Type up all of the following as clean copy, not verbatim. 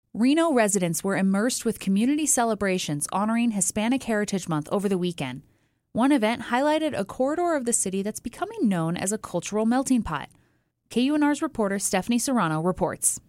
Reno residents were immersed with community celebrations honoring Hispanic Heritage Month over the weekend. One event highlighted a corridor of the city that's becoming known as a cultural melting pot. KUNR's reporter Stephanie Serrano reports.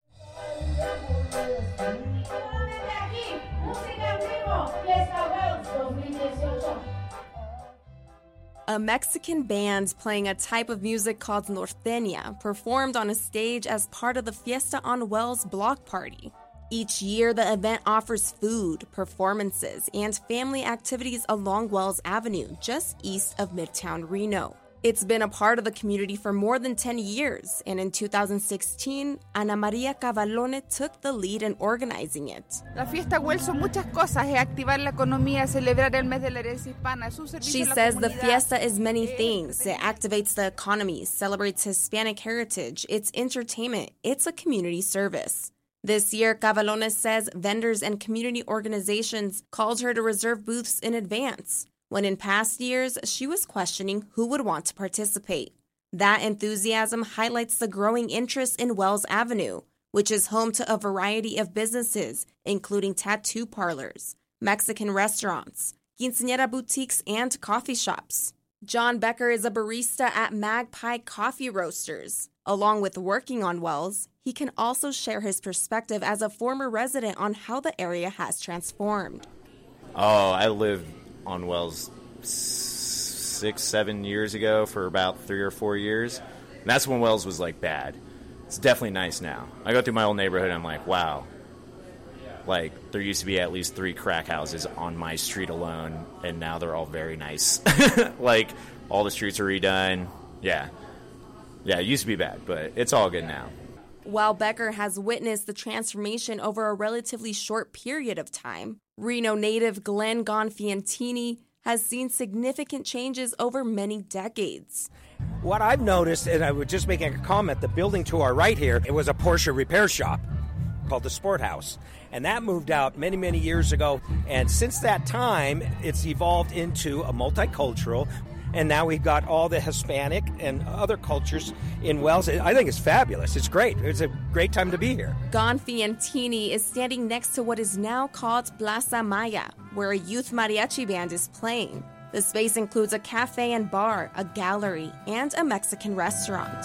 A Mexican band playing a type of music called norteña performed on a stage as part of the Fiesta on Wells block party. Each year, the event offers food, performances, and family activities along Wells Avenue, just east of Midtown Reno. It's been a part of the community for more than 10 years, and in 2016, Ana Maria Cavallone took the lead in organizing it. La Fiesta Wells son muchas cosas, es activar la economía, celebrar el mes de la herencia hispana. She says the fiesta is many things. It activates the economy, celebrates Hispanic heritage, it's entertainment, it's a community service. This year, Cavallone says vendors and community organizations called her to reserve booths in advance, when in past years, she was questioning who would want to participate. That enthusiasm highlights the growing interest in Wells Avenue, which is home to a variety of businesses, including tattoo parlors, Mexican restaurants, quinceañera boutiques, and coffee shops. John Becker is a barista at Magpie Coffee Roasters. Along with working on Wells, he can also share his perspective as a former resident on how the area has transformed. Oh, I lived on Wells 6-7 years ago for about 3 or 4 years. And that's when Wells was like bad. It's definitely nice now. I go through my old neighborhood and I'm like, wow. Like, there used to be at least 3 crack houses on my street alone, and now they're all very nice. Like, all the streets are redone. Yeah, it used to be bad, but it's all good now. While Becker has witnessed the transformation over a relatively short period of time, Reno native Glenn Gonfiantini has seen significant changes over many decades. What I've noticed, and I was just making a comment, the building to our right here, it was a Porsche repair shop called the Sport House. And that moved out many, many years ago. And since that time, it's evolved into a multicultural. And now we've got all the Hispanic and other cultures in Wells. I think it's fabulous. It's great. It's a great time to be here. Gonfiantini is standing next to what is now called Plaza Maya, where a youth mariachi band is playing. The space includes a cafe and bar, a gallery, and a Mexican restaurant.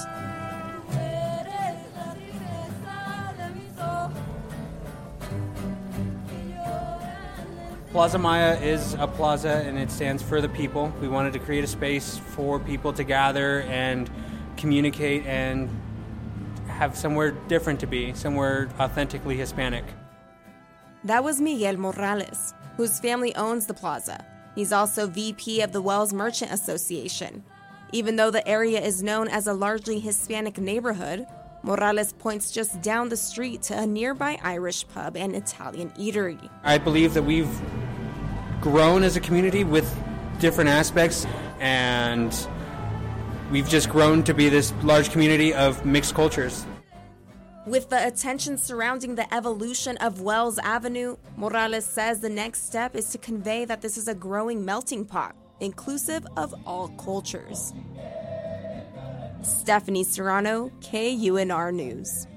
Plaza Maya is a plaza, and it stands for the people. We wanted to create a space for people to gather and communicate and have somewhere different to be, somewhere authentically Hispanic. That was Miguel Morales, whose family owns the plaza. He's also VP of the Wells Merchant Association. Even though the area is known as a largely Hispanic neighborhood, Morales points just down the street to a nearby Irish pub and Italian eatery. I believe that we've grown as a community with different aspects, and we've just grown to be this large community of mixed cultures. With the attention surrounding the evolution of Wells Avenue, Morales says the next step is to convey that this is a growing melting pot, inclusive of all cultures. Stephanie Serrano, KUNR News.